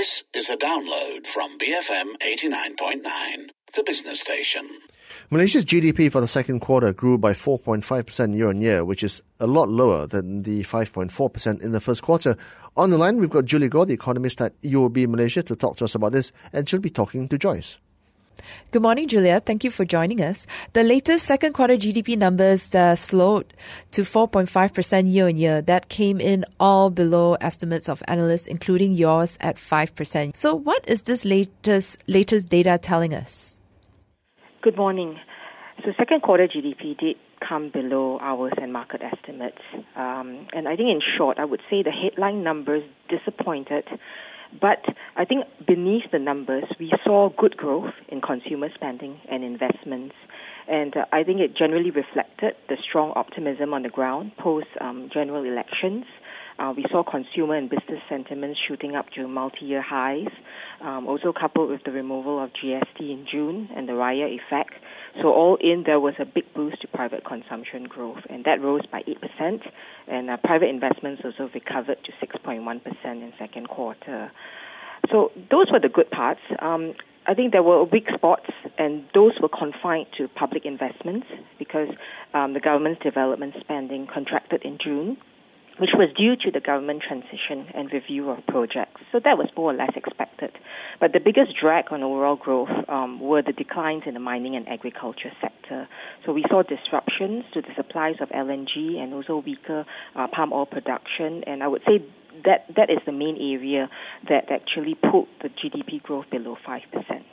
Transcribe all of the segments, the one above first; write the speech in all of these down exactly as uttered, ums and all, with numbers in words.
This is a download from B F M eighty-nine point nine, the business station. Malaysia's G D P for the second quarter grew by four point five percent year-on-year, which is a lot lower than the five point four percent in the first quarter. On the line, we've got Julie Goh, the economist at U O B Malaysia, to talk to us about this, and she'll be talking to Joyce. Good morning, Julia. Thank you for joining us. The latest second quarter G D P numbers uh, slowed to four point five percent year-on-year. That came in all below estimates of analysts, including yours at five percent. So what is this latest latest data telling us? Good morning. So second quarter G D P did come below ours and market estimates. Um, and I think in short, I would say the headline numbers disappointed. But I think beneath the numbers, we saw good growth in consumer spending and investments. And uh, I think it generally reflected the strong optimism on the ground post um, general elections. Uh, we saw consumer and business sentiments shooting up to multi-year highs, um, also coupled with the removal of G S T in June and the Raya effect. So all in, there was a big boost to private consumption growth, and that rose by eight percent, and uh, private investments also recovered to six point one percent in second quarter. So those were the good parts. Um, I think there were weak spots, and those were confined to public investments because um, the government's development spending contracted in June, which was due to the government transition and review of projects. So that was more or less expected. But the biggest drag on overall growth um, were the declines in the mining and agriculture sector. So we saw disruptions to the supplies of L N G and also weaker uh, palm oil production. And I would say that that is the main area that actually pulled the G D P growth below five percent.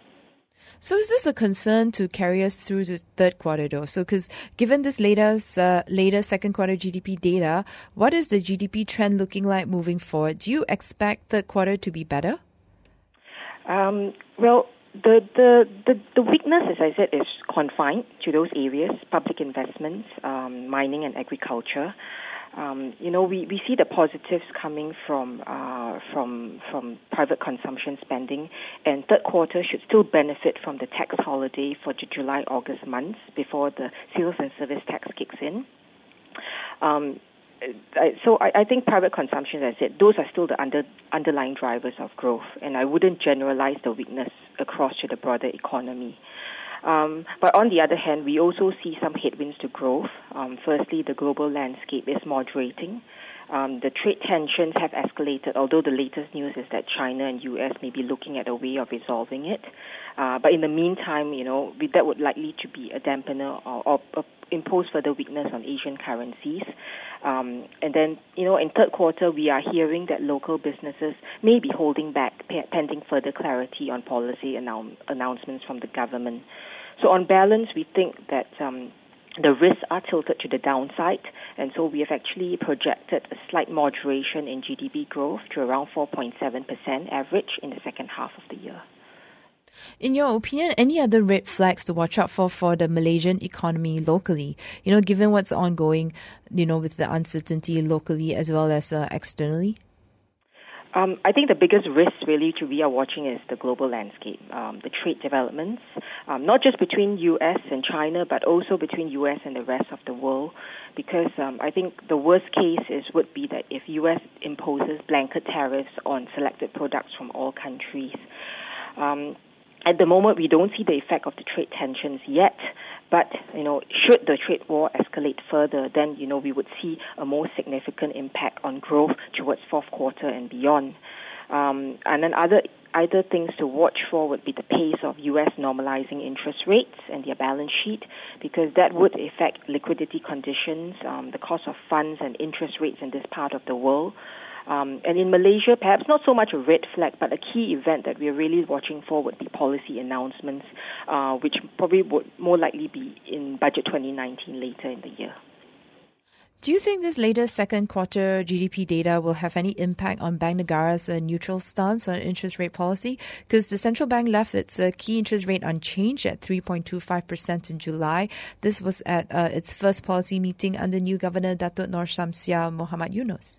So is this a concern to carry us through the third quarter, though? So because given this latest, uh, latest second quarter G D P data, what is the G D P trend looking like moving forward? Do you expect third quarter to be better? Um, well, the, the, the, the weakness, as I said, is confined to those areas, public investments, um, mining and agriculture. Um, you know, we, we see the positives coming from uh, from from private consumption spending, and third quarter should still benefit from the tax holiday for the July-August months before the sales and service tax kicks in. Um, so I, I think private consumption, as I said, those are still the under, underlying drivers of growth, and I wouldn't generalize the weakness across to the broader economy. Um, but on the other hand, we also see some headwinds to growth. Um, firstly, the global landscape is moderating. Um, the trade tensions have escalated, although the latest news is that China and U S may be looking at a way of resolving it. Uh, but in the meantime, you know, we, that would likely to be a dampener or, or, or impose further weakness on Asian currencies. Um, and then, you know, in third quarter, we are hearing that local businesses may be holding back pending further clarity on policy annou- announcements from the government. So on balance, we think that um, the risks are tilted to the downside, and so we have actually projected a slight moderation in G D P growth to around four point seven percent average in the second half of the year. In your opinion, any other red flags to watch out for for the Malaysian economy locally? You know, given what's ongoing, you know, with the uncertainty locally as well as uh, externally? Um, I think the biggest risk really to we are watching is the global landscape, um, the trade developments, um, not just between U S and China, but also between U S and the rest of the world. Because um, I think the worst case is would be that if U S imposes blanket tariffs on selected products from all countries. Um, At the moment, we don't see the effect of the trade tensions yet, but, you know, should the trade war escalate further, then, you know, we would see a more significant impact on growth towards fourth quarter and beyond. Um, and then other other things to watch for would be the pace of U S normalizing interest rates and their balance sheet, because that would affect liquidity conditions, um, the cost of funds and interest rates in this part of the world. Um, and in Malaysia, perhaps not so much a red flag, but a key event that we're really watching for would be policy announcements, uh, which probably would more likely be in Budget twenty nineteen later in the year. Do you think this latest second quarter G D P data will have any impact on Bank Negara's uh, neutral stance on interest rate policy? Because the central bank left its uh, key interest rate unchanged at three point two five percent in July. This was at uh, its first policy meeting under new Governor Datuk Nor Syamsiah Mohamad Yunos.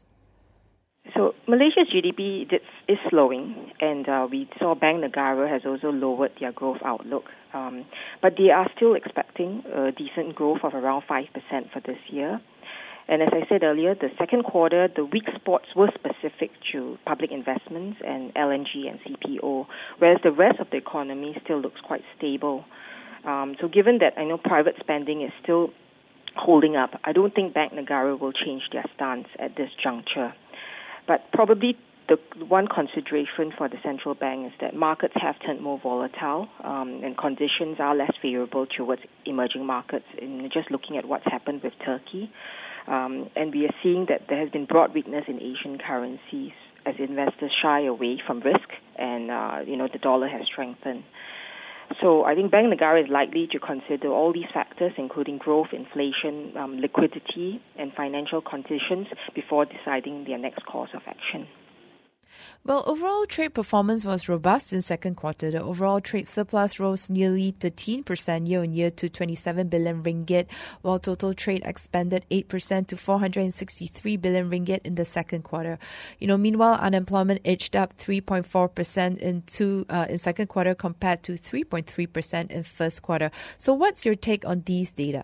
So Malaysia's G D P is slowing, and uh, we saw Bank Negara has also lowered their growth outlook. Um, but they are still expecting a decent growth of around five percent for this year. And as I said earlier, the second quarter, the weak spots were specific to public investments and L N G and C P O, whereas the rest of the economy still looks quite stable. Um, so given that I know private spending is still holding up, I don't think Bank Negara will change their stance at this juncture. But probably the one consideration for the central bank is that markets have turned more volatile um, and conditions are less favorable towards emerging markets. In just looking at what's happened with Turkey, um, and we are seeing that there has been broad weakness in Asian currencies as investors shy away from risk, and uh, you know the dollar has strengthened. So I think Bank Negara is likely to consider all these factors, including growth, inflation, um, liquidity, and financial conditions, before deciding their next course of action. Well, overall trade performance was robust in second quarter. The overall trade surplus rose nearly thirteen percent year-on-year to twenty-seven billion ringgit, while total trade expanded eight percent to four hundred sixty-three billion ringgit in the second quarter. You know, meanwhile, unemployment edged up three point four percent in two uh, in second quarter compared to three point three percent in first quarter. So, what's your take on these data?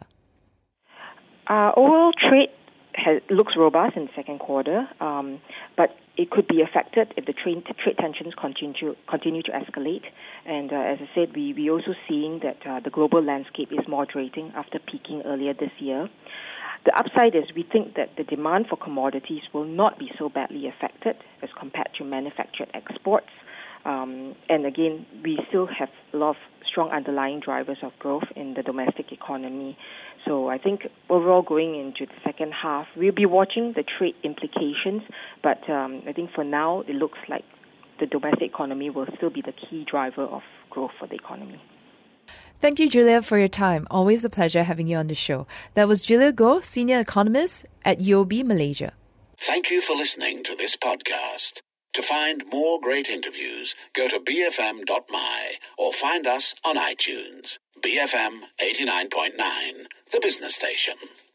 Uh, overall trade has, looks robust in the second quarter, um, but it could be affected if the trade, trade tensions continue continue to escalate. And uh, as I said, we we also seeing that uh, the global landscape is moderating after peaking earlier this year. The upside is we think that the demand for commodities will not be so badly affected as compared to manufactured exports. Um, and again, we still have a lot of strong underlying drivers of growth in the domestic economy. So I think overall going into the second half, we'll be watching the trade implications, but um, I think for now it looks like the domestic economy will still be the key driver of growth for the economy. Thank you, Julia, for your time. Always a pleasure having you on the show. That was Julia Goh, Senior Economist at U O B Malaysia. Thank you for listening to this podcast. To find more great interviews, go to b f m dot m y or find us on iTunes. B F M eighty-nine point nine, the business station.